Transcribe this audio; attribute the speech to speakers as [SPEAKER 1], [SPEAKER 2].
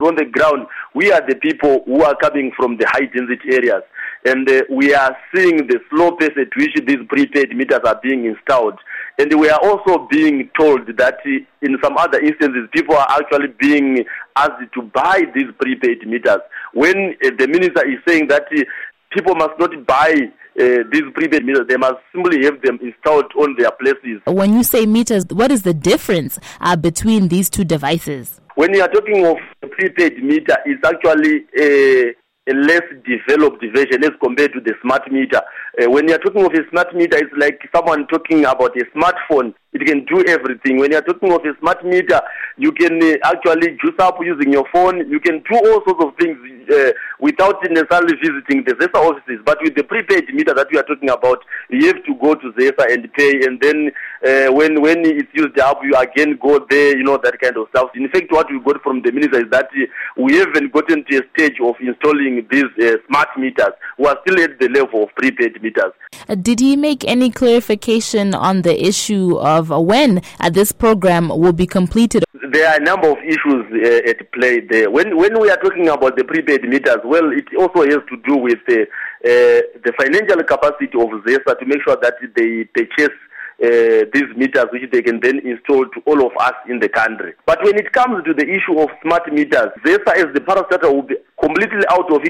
[SPEAKER 1] On the ground, we are the people who are coming from the high-density areas, and we are seeing the slow pace at which these prepaid meters are being installed. And we are also being told that in some other instances, people are actually being asked to buy these prepaid meters. When the minister is saying that people must not buy these prepaid meters, they must simply have them installed on their places.
[SPEAKER 2] When you say meters, what is the difference between these two devices?
[SPEAKER 1] When you are talking of a prepaid meter, it's actually a less developed version as compared to the smart meter. When you are talking of a smart meter, it's like someone talking about a smartphone. It can do everything. When you are talking of a smart meter, you can actually juice up using your phone. You can do all sorts of things without necessarily visiting the ZESA offices. But with the prepaid meter that we are talking about, you have to go to ZESA and pay. And then when it's used up, you again go there, that kind of stuff. In fact, what we got from the minister is that we haven't gotten to a stage of installing these smart meters. We are still at the level of prepaid meters.
[SPEAKER 2] Did he make any clarification on the issue of when this program will be completed?
[SPEAKER 1] There are a number of issues at play there. When we are talking about the prepaid meters, well, it also has to do with the financial capacity of ZESA to make sure that they purchase these meters which they can then install to all of us in the country. But when it comes to the issue of smart meters, ZESA as the parastatal will be completely out of it.